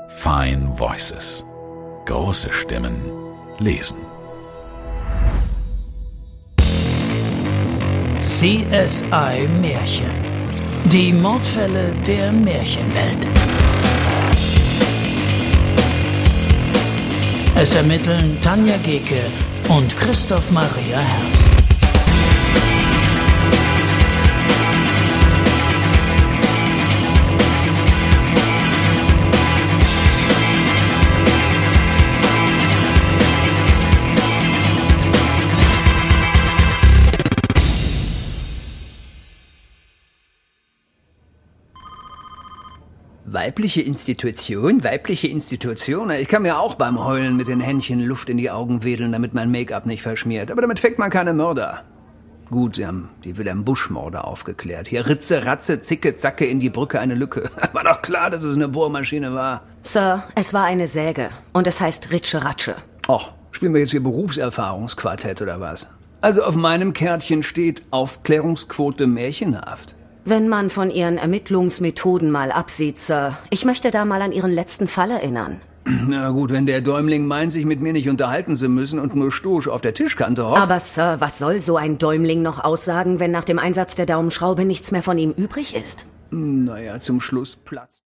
Fine Voices. Große Stimmen lesen. CSI Märchen. Die Mordfälle der Märchenwelt. Es ermitteln Tanja Geke und Christoph Maria Herbst. Weibliche Institution? Ich kann mir auch beim Heulen mit den Händchen Luft in die Augen wedeln, damit mein Make-up nicht verschmiert. Aber damit fängt man keine Mörder. Gut, sie haben die Wilhelm Busch-Morde aufgeklärt. Hier Ritze, Ratze, Zicke, Zacke in die Brücke eine Lücke. War doch klar, dass es eine Bohrmaschine war. Sir, es war eine Säge. Und es heißt Ritsche Ratsche. Och, spielen wir jetzt hier Berufserfahrungsquartett oder was? Also auf meinem Kärtchen steht Aufklärungsquote märchenhaft. Wenn man von Ihren Ermittlungsmethoden mal absieht, Sir, ich möchte da mal an Ihren letzten Fall erinnern. Na gut, wenn der Däumling meint, sich mit mir nicht unterhalten zu müssen und nur stoisch auf der Tischkante hockt. Aber Sir, was soll so ein Däumling noch aussagen, wenn nach dem Einsatz der Daumenschraube nichts mehr von ihm übrig ist? Naja, zum Schluss Platz.